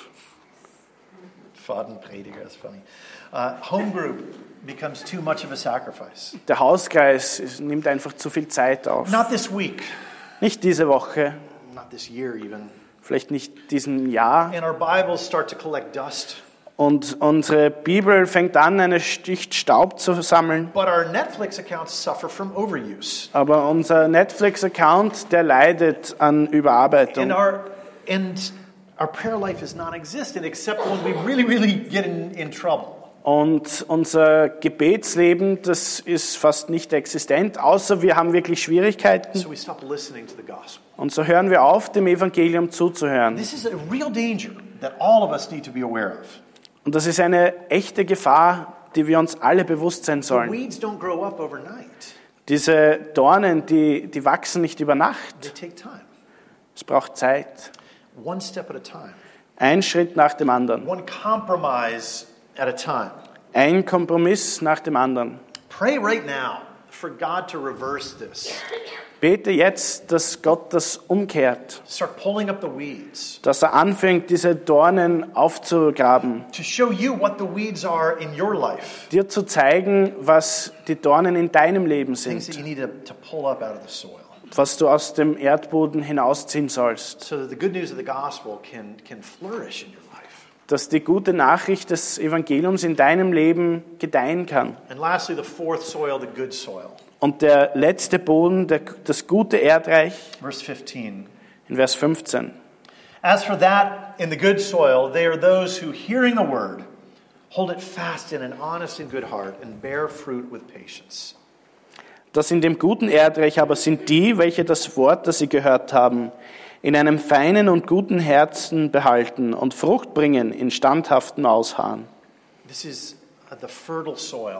[SPEAKER 3] Fadenprediger is funny. Uh, home group becomes too much of a sacrifice.
[SPEAKER 4] Der Hauskreis es nimmt einfach zu viel Zeit auf.
[SPEAKER 3] Not this week,
[SPEAKER 4] Nicht diese Woche,
[SPEAKER 3] not this year even.
[SPEAKER 4] vielleicht nicht diesen Jahr.
[SPEAKER 3] And our Bibles start to collect dust.
[SPEAKER 4] Und unsere Bibel fängt an, eine Schicht Staub zu sammeln.
[SPEAKER 3] But our Netflix accounts suffer from overuse.
[SPEAKER 4] Aber unser Netflix-Account, der leidet an Überarbeitung.
[SPEAKER 3] And our and our prayer life is non-existent except when we really, really get in, in trouble.
[SPEAKER 4] Und unser Gebetsleben, das ist fast nicht existent, außer wir haben wirklich Schwierigkeiten.
[SPEAKER 3] So we stop listening to the gospel.
[SPEAKER 4] Und so hören wir auf, dem Evangelium zuzuhören.
[SPEAKER 3] This is a real danger that all of us need to be aware of.
[SPEAKER 4] Und das ist eine echte Gefahr, die wir uns alle bewusst sein
[SPEAKER 3] The
[SPEAKER 4] sollen.
[SPEAKER 3] weeds don't grow up overnight.
[SPEAKER 4] Diese Dornen, die, die wachsen nicht über
[SPEAKER 3] They
[SPEAKER 4] Nacht.
[SPEAKER 3] take time.
[SPEAKER 4] Es braucht Zeit.
[SPEAKER 3] One step at a time.
[SPEAKER 4] Ein Schritt nach dem anderen.
[SPEAKER 3] One compromise at a time.
[SPEAKER 4] Ein Kompromiss nach dem anderen.
[SPEAKER 3] Pray right now for God to reverse this.
[SPEAKER 4] Bete jetzt, dass Gott das umkehrt.
[SPEAKER 3] Start pulling up the weeds.
[SPEAKER 4] Dass er anfängt, diese Dornen aufzugraben.
[SPEAKER 3] To show you what the weeds are in your life.
[SPEAKER 4] Dir zu zeigen, was die Dornen in deinem Leben
[SPEAKER 3] Things that
[SPEAKER 4] sind.
[SPEAKER 3] you need to, to pull up out of the soil.
[SPEAKER 4] Was du aus dem Erdboden hinausziehen sollst.
[SPEAKER 3] So that the good news of the gospel can, can flourish in your life.
[SPEAKER 4] Dass die gute Nachricht des Evangeliums in deinem Leben gedeihen kann.
[SPEAKER 3] And lastly, the fourth soil, the good soil.
[SPEAKER 4] Und der letzte Boden, der, das gute Erdreich,
[SPEAKER 3] Verse fifteen.
[SPEAKER 4] in Vers fünfzehn.
[SPEAKER 3] As for that in the good soil, they are those who, hearing the word, hold it fast in an honest and good heart and bear fruit with patience.
[SPEAKER 4] Das in dem guten Erdreich aber sind die, welche das Wort, das sie gehört haben, in einem feinen und guten Herzen behalten und Frucht bringen in standhaften Ausharren.
[SPEAKER 3] This is uh, the fertile soil,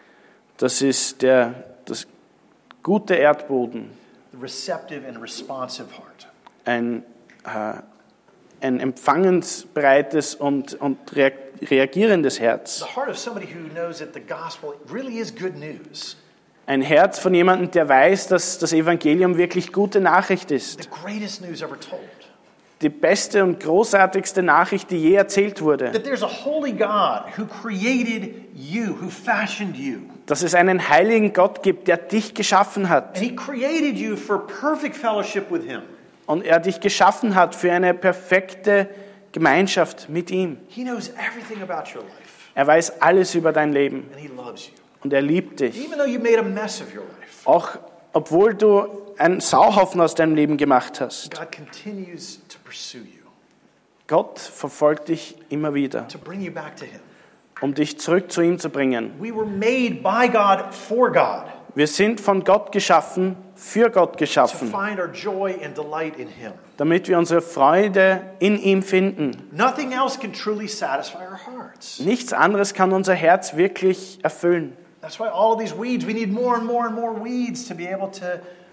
[SPEAKER 4] Das ist der das gute Erdboden,
[SPEAKER 3] the receptive and responsive heart.
[SPEAKER 4] ein, äh, ein empfangensbereites und, und rea- reagierendes Herz.
[SPEAKER 3] The heart of somebody who knows that the gospel really is good news.
[SPEAKER 4] Ein Herz von jemandem, der weiß, dass das Evangelium wirklich gute Nachricht ist.
[SPEAKER 3] The greatest news ever told.
[SPEAKER 4] Die beste und großartigste Nachricht, die je erzählt wurde.
[SPEAKER 3] That there's a holy God who created you, who fashioned you.
[SPEAKER 4] Dass es einen heiligen Gott gibt, der dich geschaffen hat.
[SPEAKER 3] And he created you for perfect fellowship with him.
[SPEAKER 4] Und er dich geschaffen hat für eine perfekte Gemeinschaft mit ihm.
[SPEAKER 3] He knows everything about your life.
[SPEAKER 4] Er weiß alles über dein Leben.
[SPEAKER 3] And he loves you.
[SPEAKER 4] Und er liebt dich.
[SPEAKER 3] Even though you made a mess of your life,
[SPEAKER 4] Auch obwohl du einen Sauhaufen aus deinem Leben gemacht hast.
[SPEAKER 3] God continues to pursue you,
[SPEAKER 4] Gott verfolgt dich immer wieder,
[SPEAKER 3] to bring you back to him.
[SPEAKER 4] um dich zurück zu ihm zu bringen.
[SPEAKER 3] We were made by God for God,
[SPEAKER 4] Wir sind von Gott geschaffen, für Gott
[SPEAKER 3] to
[SPEAKER 4] geschaffen,
[SPEAKER 3] find our joy and delight in him.
[SPEAKER 4] damit wir unsere Freude in ihm finden.
[SPEAKER 3] Nothing else can truly satisfy our hearts.
[SPEAKER 4] Nichts anderes kann unser Herz wirklich erfüllen.
[SPEAKER 3] That's why all of these weeds, we need more and more and more weeds to be able to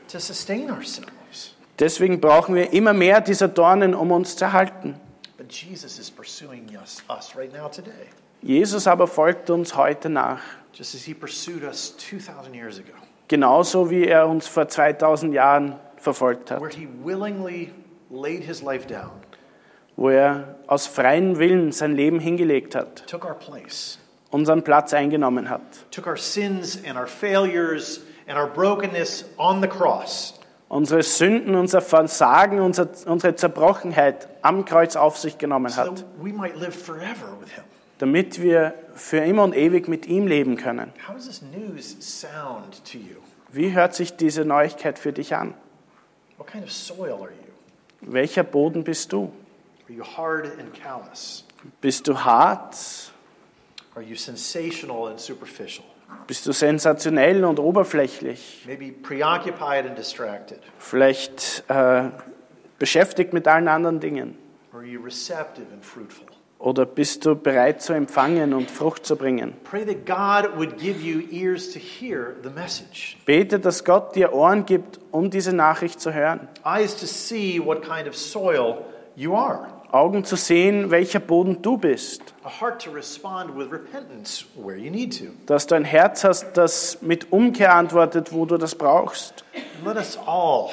[SPEAKER 3] to sustain ourselves.
[SPEAKER 4] Deswegen brauchen wir immer mehr dieser Dornen, um uns zu erhalten.
[SPEAKER 3] But Jesus is pursuing us, us right now today,
[SPEAKER 4] Jesus aber folgt uns heute nach,
[SPEAKER 3] just as he pursued us two thousand years ago,
[SPEAKER 4] genauso wie er uns vor zweitausend Jahren verfolgt hat,
[SPEAKER 3] where he willingly laid his life down,
[SPEAKER 4] wo er aus freiem Willen sein Leben hingelegt hat,
[SPEAKER 3] took our place,
[SPEAKER 4] unseren Platz eingenommen hat,
[SPEAKER 3] took our sins and our failures and our brokenness on the cross,
[SPEAKER 4] unsere Sünden, unser Versagen, unser, unsere Zerbrochenheit am Kreuz auf sich genommen
[SPEAKER 3] so
[SPEAKER 4] hat,
[SPEAKER 3] that we might live forever with him.
[SPEAKER 4] damit wir für immer und ewig mit ihm leben können.
[SPEAKER 3] How does this news sound to you?
[SPEAKER 4] Wie hört sich diese Neuigkeit für dich an?
[SPEAKER 3] What kind of soil are you?
[SPEAKER 4] Welcher Boden bist du?
[SPEAKER 3] Are you hard and callous?
[SPEAKER 4] Bist du hart?
[SPEAKER 3] Are you sensational and superficial?
[SPEAKER 4] Bist du sensationell und oberflächlich?
[SPEAKER 3] Maybe preoccupied and distracted?
[SPEAKER 4] Vielleicht äh, beschäftigt mit allen anderen Dingen?
[SPEAKER 3] Or are you receptive and fruitful?
[SPEAKER 4] Oder bist du bereit zu empfangen und Frucht zu bringen?
[SPEAKER 3] Pray that God would give you ears to hear the message,
[SPEAKER 4] Bete, dass Gott dir Ohren gibt, um diese Nachricht zu hören.
[SPEAKER 3] eyes to see what kind of soil you are,
[SPEAKER 4] Augen zu sehen, welcher Boden du bist.
[SPEAKER 3] a heart to respond with repentance where you need to.
[SPEAKER 4] Dass du ein Herz hast, das mit Umkehr antwortet, wo du das brauchst.
[SPEAKER 3] And let us all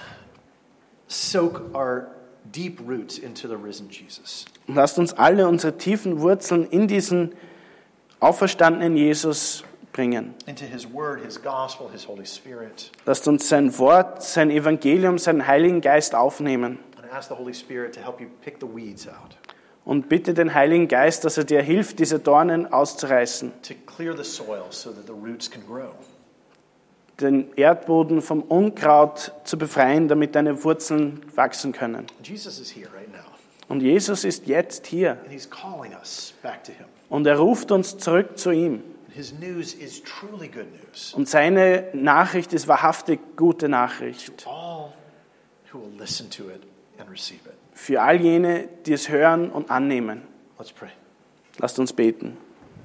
[SPEAKER 3] soak our deep roots into the risen Jesus.
[SPEAKER 4] Und lasst uns alle unsere tiefen Wurzeln in diesen auferstandenen Jesus bringen.
[SPEAKER 3] Into his word, his gospel, his Holy Spirit.
[SPEAKER 4] Lasst uns sein Wort, sein Evangelium, seinen Heiligen Geist aufnehmen.
[SPEAKER 3] And ask the Holy Spirit to help you pick the weeds out,
[SPEAKER 4] Und bitte den Heiligen Geist, dass er dir hilft, diese Dornen auszureißen.
[SPEAKER 3] to clear the soil so that the roots can grow.
[SPEAKER 4] Den Erdboden vom Unkraut zu befreien, damit deine Wurzeln wachsen können.
[SPEAKER 3] Jesus is here right now,
[SPEAKER 4] Und Jesus ist jetzt hier.
[SPEAKER 3] and he's calling us back to him.
[SPEAKER 4] Und er ruft uns zurück zu ihm.
[SPEAKER 3] His news is truly good news.
[SPEAKER 4] Und seine Nachricht ist wahrhaftig gute Nachricht.
[SPEAKER 3] All who will listen to it and receive it.
[SPEAKER 4] Für all jene, die es hören und annehmen.
[SPEAKER 3] Let's pray.
[SPEAKER 4] Lasst uns beten.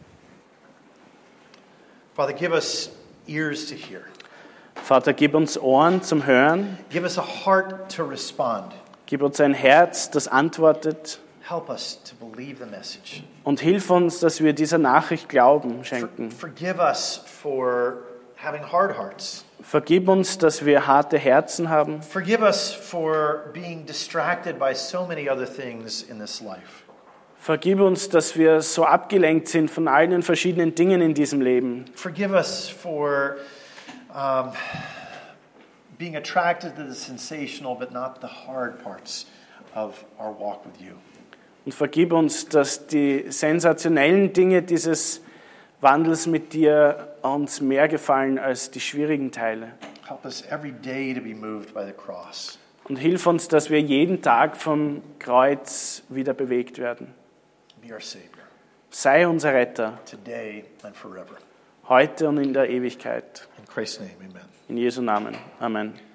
[SPEAKER 3] Father, give us ears to hear.
[SPEAKER 4] Vater, gib uns Ohren zum Hören.
[SPEAKER 3] Give us a heart to respond.
[SPEAKER 4] Gib uns ein Herz, das antwortet.
[SPEAKER 3] Help us to believe the message.
[SPEAKER 4] Und hilf uns, dass wir dieser Nachricht Glauben schenken.
[SPEAKER 3] For- forgive us for having hard hearts.
[SPEAKER 4] Vergib uns, dass wir harte Herzen haben.
[SPEAKER 3] Forgive us for being distracted by so many other things in this life.
[SPEAKER 4] Vergib uns, dass wir so abgelenkt sind von all den verschiedenen Dingen in diesem Leben.
[SPEAKER 3] Forgive us for um, being attracted to the sensational but not the hard parts of our walk with you.
[SPEAKER 4] Und vergib uns, dass die sensationellen Dinge dieses Wandels mit dir uns mehr gefallen als die schwierigen Teile.
[SPEAKER 3] Help us every day to be moved by the cross.
[SPEAKER 4] Und hilf uns, dass wir jeden Tag vom Kreuz wieder bewegt werden.
[SPEAKER 3] Be our Savior,
[SPEAKER 4] Sei unser Retter,
[SPEAKER 3] today and forever.
[SPEAKER 4] heute und in der Ewigkeit.
[SPEAKER 3] In Christ's name, amen.
[SPEAKER 4] In Jesu Namen. Amen.